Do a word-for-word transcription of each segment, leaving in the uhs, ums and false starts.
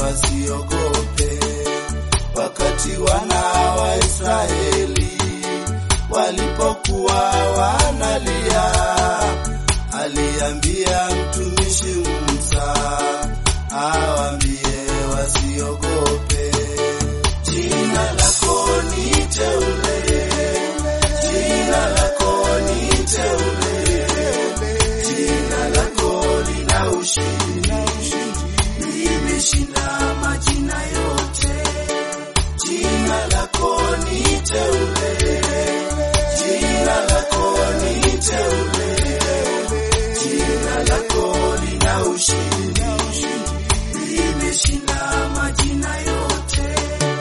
wasiogope. Wakati wana wa Israeli walipokuwa wanalia, aliambia mtumishi Musa awaambie wasiogope. Jina lako ni teule, jina lako ni teule, jina lako lina ushindi, limeshinda majina yote. Jina lako ni teule, jina lako ni teule, jina lako lina ushindi, limeshinda majina yote.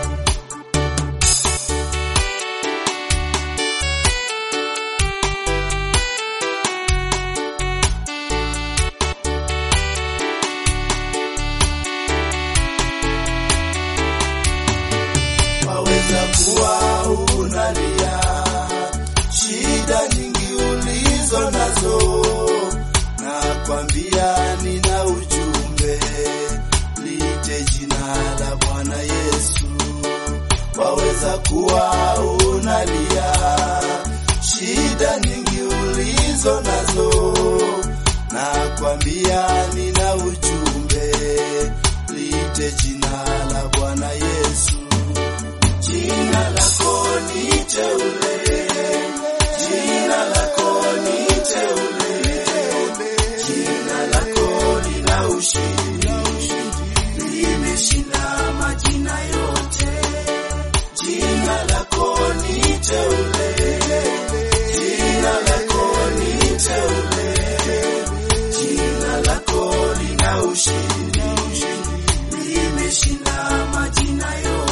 Waweza kuwa unalia shida nyingi ulizo nazo, na kwambia nina ujumbe, lite jina la Bwana Yesu. Waweza kuwa unalia shida nyingi ulizo nazo, na kwambia nina ujumbe, lite jina la Bwana Yesu. Jina lako ni teule, jina lako ni teule, jina lako lina ushindi, limeshinda majina yote. Jina lako ni teule, jina lako ni teule, jina lako lina ushindi, limeshinda majina yote.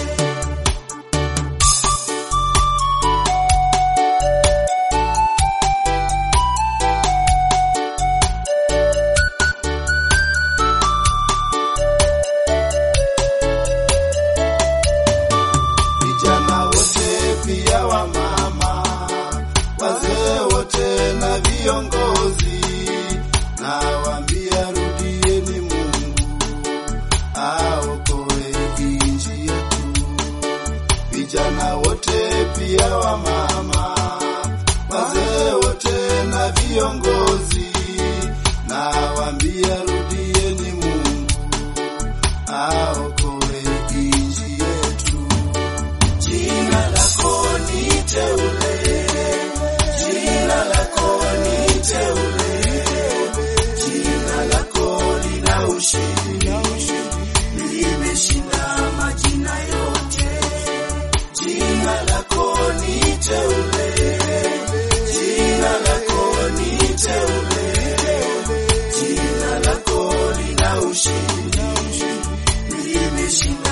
Pia wa mama, wazee wote na viongozi, na waambia rudieni Mungu aokoe nchi yetu. Vijana wote pia wa mama, wazee wote na viongozi, na waambia rudieni Mungu aokoe nchi yetu. Jina lako ni teule, jina lako ni teule, jina lako lina ushindi, limeshinda majina yote. Jina lako ni teule, jina lako ni teule, jina lako lina ushindi, limeshinda